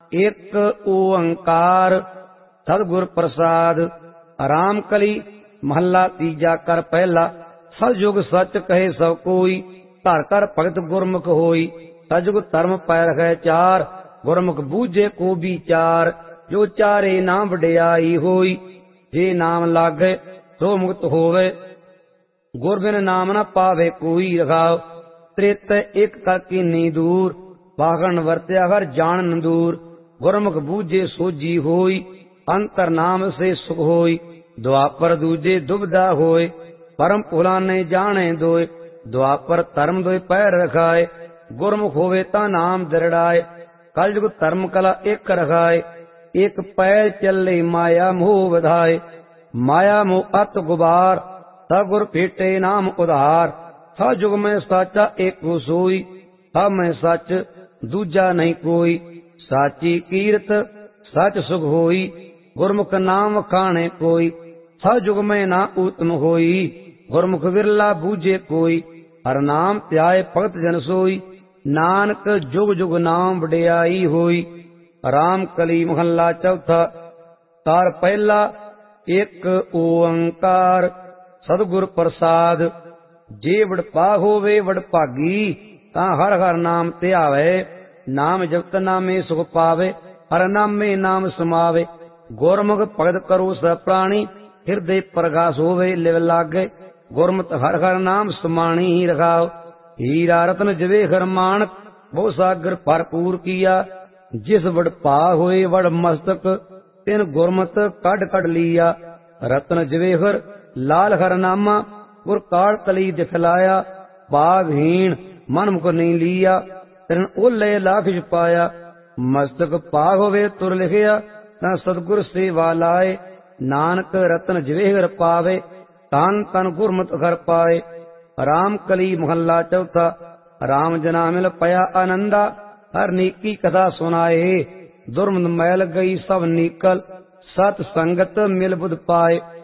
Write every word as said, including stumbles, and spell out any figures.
एक ओंकार सतगुर प्रसाद। राम कली महला तीजा कर पहला। सतयुग सच कहे सब कोई, घर घर भगत गुरमुख होई। सतयुग धर्म पै रखै चार, गुरमुख बूझे को विचार। जो चारे नाम वडियाई होई, जे नाम लागे सो मुक्त होवे। गुर बिन नाम न पावे कोई रखाओ। त्रेत एक कर कीनी दूर, बागन वरत्या हर जान दूर। गुरमुख बूझे सोजी होई, अंतर नाम से सुख होई। द्वापर दूजे दुबदा होए, परम पुलाने जाने दोए। द्वापर धर्म दोए पैर रखाए, गुरमुख होवे ता नाम दरड़ाए। कलयुग धर्म कला एक रखाए, एक पैर चले माया मोह बधाए। माया मोह अत गुबार, सगुर भेटे नाम उधार। सतयुग में साचा एक सोई, सब में सच दूजा नहीं कोई। साची कीरत सच सुख होई, गुरमुख नाम खाने कोई। सतयुग में ना उत्तम होई, गुरमुख विरला बूझे कोई। हर नाम त्याय भगत जन सोई, नानक जुग जुग नाम वडियाई होई। राम कली महला चौथा। तार पहला एक ओंकार सतगुर प्रसाद। जे वडपा होवे वडभागी, ता हर हर नाम ध्यावे। नाम जपत नामे सुख पावे, हर नामे नाम समावे। गुरमुख भगत करो सब प्राणी, हृदय प्रकाश होवे लिव लागे। गुरमत हर हर नाम समाणी ही रखाओ। हीरा रत्न जवेहर मानक, बहु सागर भरपूर किया। जिस वडपा होए वड मस्तक, तिन गुरमत कड कड लिया। रत्न जवेहर लाल हर नामा, गुर काल कली दिखलाया। भागहीन मन मुख नहीं लिया, तिन ओले लाख छुपाया। मस्तक पाग होवे तुर लिखिया, ता सतगुर सेवा लाए। नानक रत्न जवेहर पावे, तन तन गुरमत घर पाए। राम कली महला चौथा। राम जना मिल पया आनंदा, हर नीकी कथा सुनाए। दुर्मद मैल गई सब निकल, सत संगत मिल बुध पाए।